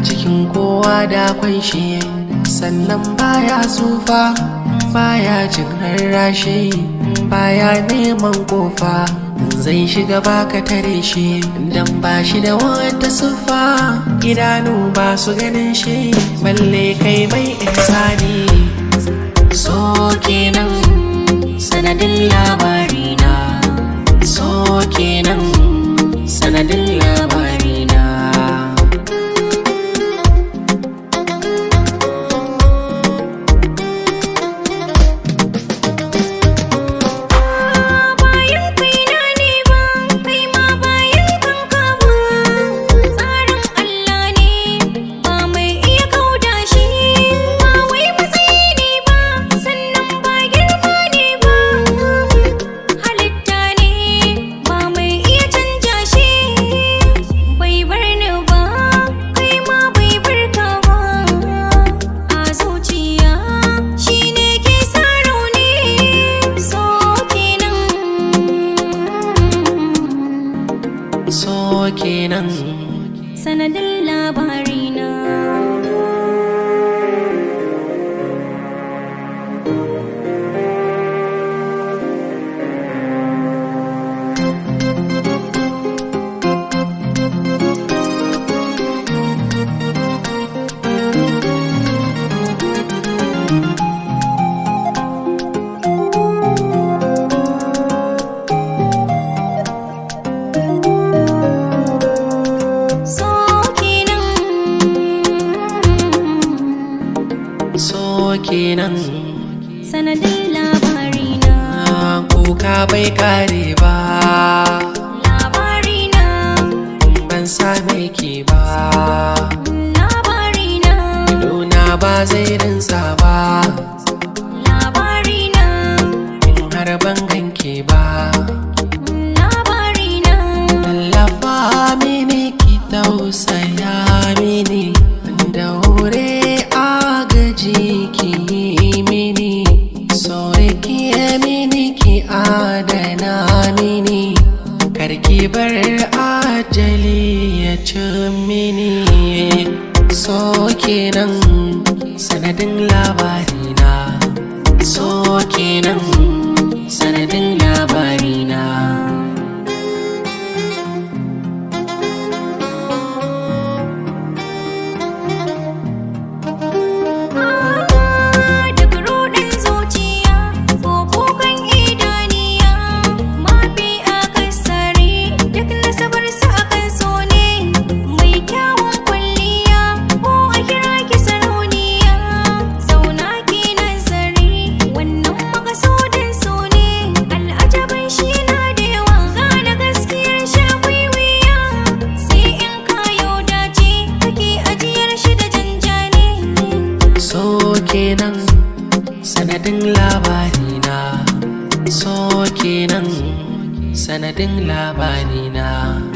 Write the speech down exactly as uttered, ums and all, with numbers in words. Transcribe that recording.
cikin kowa da kwai shi, sannan baya tsufa, baya jin rarrashi, baya neman kofa. Zai shiga baka tare shi, dan ba shi da wata siffa. Idanu ba su ganin shi, balle kai mai ihsani. So kenan sanadin labarina, so kenan sanadin labarina. So kenan sanadin labarina. So kenan sanadin labarina. Kuka bai kare ba, Labarina. ban same ki ba, Labarina. idona ba zai rinsa ba, Labarina. in har ban ganke ba. Labarina. Tallafa mini ki tausaya mini, daure agaji ki mini, sore ki mini ki adana mini, karki bar ajali ya ci mini. So kenan sanadin labarina, so kenan sanadin labarina. Kenan sanadin labarina, so kenan sanadin labarina.